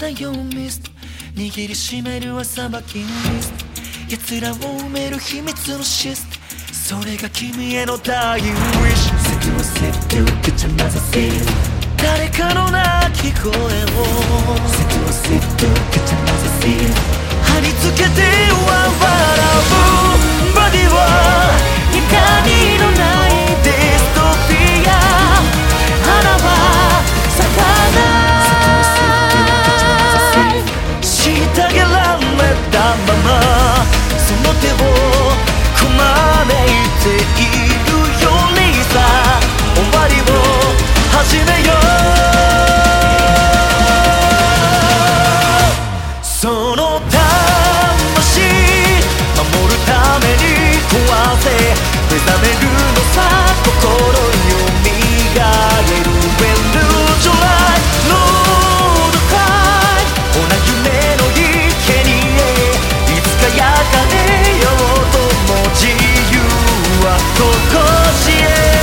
よミスト握りしめる朝バキンリスト奴らを埋める秘密のシステムそれが君へのダイインウィッシュ席をセットぐちゃ混ぜせ誰かの鳴き声を席をセットぐちゃ混ぜせ貼り付けては笑うバディは光のないデストピア花は咲かない虐げられたままその手をこまねいているよりさ終わりを始めようその魂守るために壊せ目覚めるのさ心よみがえる When lose your life Lord cry ほな夢の池にいつか焼かれようとも自由はここしへ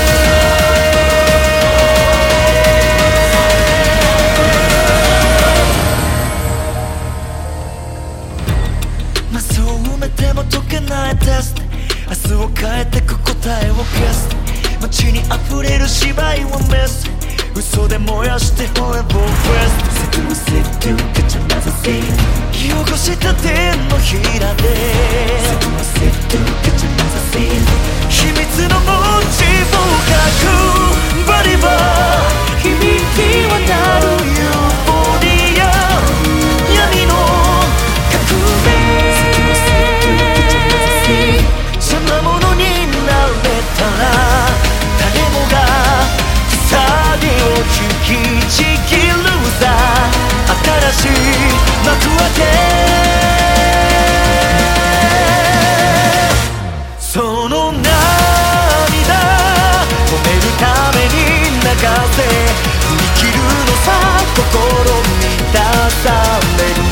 マスを埋めても解けないテスト明日を変えてく答えを消す街に溢れる芝居をメス嘘で燃やして Forever West セクセクぐちゃ混ぜせ汚した手のひらでセクセクぐちゃ混ぜせ秘密の文字を書くバリバー響き渡るユーフォリア闇の革命邪魔者になれたら誰もが鎖を引きちぎるさ新しい幕開けその涙止めるために流せ振り切るのさ心満たされる